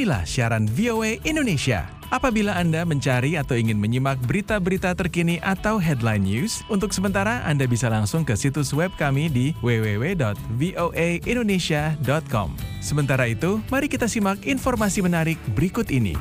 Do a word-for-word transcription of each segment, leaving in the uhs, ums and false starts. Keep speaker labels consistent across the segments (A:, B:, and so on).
A: Inilah siaran V O A Indonesia. Apabila Anda mencari atau ingin menyimak berita-berita terkini atau headline news, untuk sementara Anda bisa langsung ke situs web kami di w w w dot voa indonesia dot com. Sementara itu, mari kita simak informasi menarik berikut ini.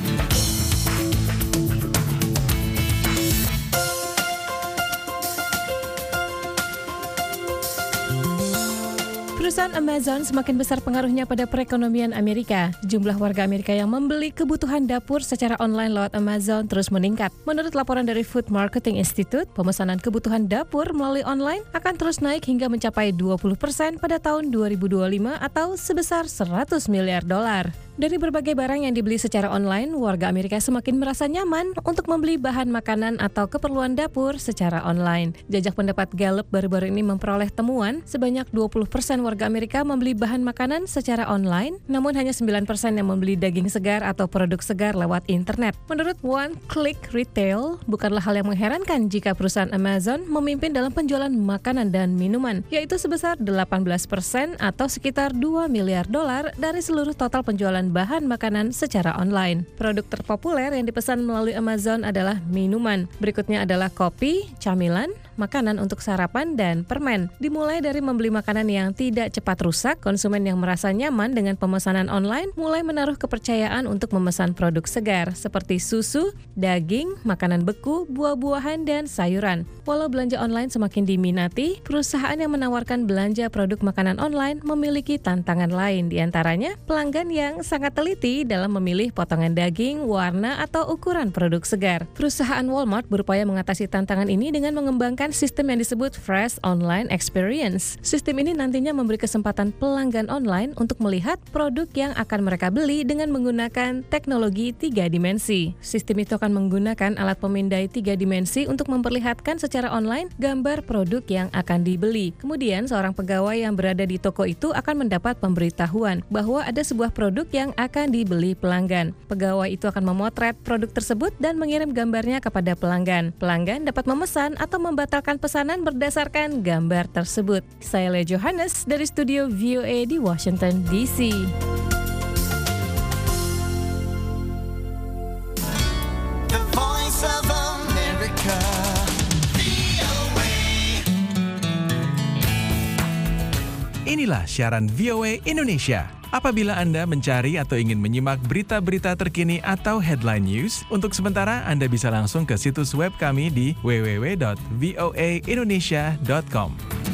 B: Perusahaan Amazon semakin besar pengaruhnya pada perekonomian Amerika. Jumlah warga Amerika yang membeli kebutuhan dapur secara online lewat Amazon terus meningkat. Menurut laporan dari Food Marketing Institute, pemesanan kebutuhan dapur melalui online akan terus naik hingga mencapai dua puluh persen pada tahun dua ribu dua puluh lima atau sebesar seratus miliar dolar. Dari berbagai barang yang dibeli secara online, warga Amerika semakin merasa nyaman untuk membeli bahan makanan atau keperluan dapur secara online. Jajak pendapat Gallup baru-baru ini memperoleh temuan sebanyak dua puluh persen warga Amerika membeli bahan makanan secara online, namun hanya sembilan persen yang membeli daging segar atau produk segar lewat internet. Menurut One Click Retail, bukanlah hal yang mengherankan jika perusahaan Amazon memimpin dalam penjualan makanan dan minuman, yaitu sebesar delapan belas persen atau sekitar dua miliar dolar dari seluruh total penjualan bahan makanan secara online. Produk terpopuler yang dipesan melalui Amazon adalah minuman. Berikutnya adalah kopi, camilan, makanan untuk sarapan, dan permen. Dimulai dari membeli makanan yang tidak cepat rusak, konsumen yang merasa nyaman dengan pemesanan online mulai menaruh kepercayaan untuk memesan produk segar seperti susu, daging, makanan beku, buah-buahan, dan sayuran. Walau belanja online semakin diminati, perusahaan yang menawarkan belanja produk makanan online memiliki tantangan lain, diantaranya pelanggan yang sangat teliti dalam memilih potongan daging, warna, atau ukuran produk segar. Perusahaan Walmart berupaya mengatasi tantangan ini dengan mengembangkan sistem yang disebut Fresh Online Experience. Sistem ini nantinya memberi kesempatan pelanggan online untuk melihat produk yang akan mereka beli dengan menggunakan teknologi tiga dimensi. Sistem itu akan menggunakan alat pemindai tiga dimensi untuk memperlihatkan secara online gambar produk yang akan dibeli. Kemudian, seorang pegawai yang berada di toko itu akan mendapat pemberitahuan bahwa ada sebuah produk yang akan dibeli pelanggan. Pegawai itu akan memotret produk tersebut dan mengirim gambarnya kepada pelanggan. Pelanggan dapat memesan atau membatalkan pesanan berdasarkan gambar tersebut. Saya Lea Johannes dari studio V O A di Washington D C.
C: The Voice of America, V O A.
A: Inilah siaran V O A Indonesia. Apabila Anda mencari atau ingin menyimak berita-berita terkini atau headline news, untuk sementara Anda bisa langsung ke situs web kami di w w w dot voa indonesia dot com.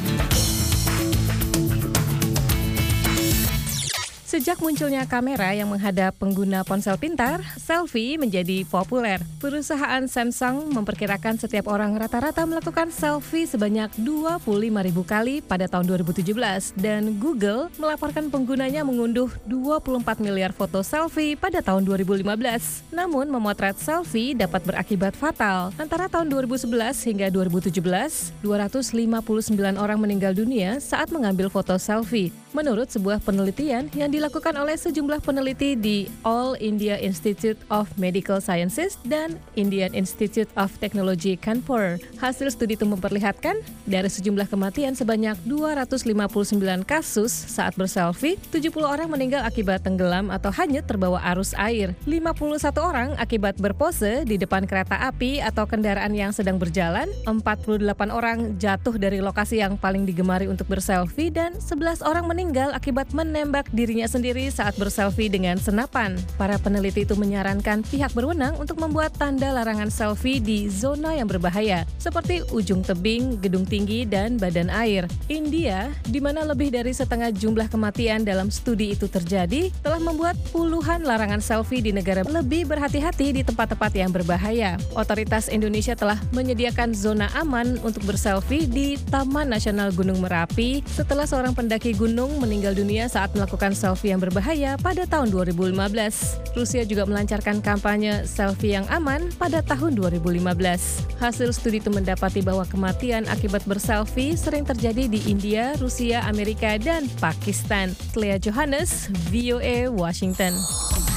B: Sejak munculnya kamera yang menghadap pengguna ponsel pintar, selfie menjadi populer. Perusahaan Samsung memperkirakan setiap orang rata-rata melakukan selfie sebanyak dua puluh lima ribu kali pada tahun dua ribu tujuh belas, dan Google melaporkan penggunanya mengunduh dua puluh empat miliar foto selfie pada tahun dua ribu lima belas. Namun, memotret selfie dapat berakibat fatal. Antara tahun dua ribu sebelas hingga dua ribu tujuh belas, dua ratus lima puluh sembilan orang meninggal dunia saat mengambil foto selfie. Menurut sebuah penelitian yang dilakukan oleh sejumlah peneliti di All India Institute of Medical Sciences dan Indian Institute of Technology Kanpur. Hasil studi itu memperlihatkan dari sejumlah kematian sebanyak dua ratus lima puluh sembilan kasus saat berselfie, tujuh puluh orang meninggal akibat tenggelam atau hanyut terbawa arus air, lima puluh satu orang akibat berpose di depan kereta api atau kendaraan yang sedang berjalan, empat puluh delapan orang jatuh dari lokasi yang paling digemari untuk berselfie, dan sebelas orang meninggal meninggal akibat menembak dirinya sendiri saat berselfie dengan senapan. Para peneliti itu menyarankan pihak berwenang untuk membuat tanda larangan selfie di zona yang berbahaya, seperti ujung tebing, gedung tinggi, dan badan air. India, di mana lebih dari setengah jumlah kematian dalam studi itu terjadi, telah membuat puluhan larangan selfie di negara lebih berhati-hati di tempat-tempat yang berbahaya. Otoritas Indonesia telah menyediakan zona aman untuk berselfie di Taman Nasional Gunung Merapi setelah seorang pendaki gunung meninggal dunia saat melakukan selfie yang berbahaya pada tahun dua ribu lima belas. Rusia juga melancarkan kampanye selfie yang aman pada tahun dua ribu lima belas. Hasil studi itu mendapati bahwa kematian akibat berselfie sering terjadi di India, Rusia, Amerika, dan Pakistan. Lea Johannes, V O A, Washington.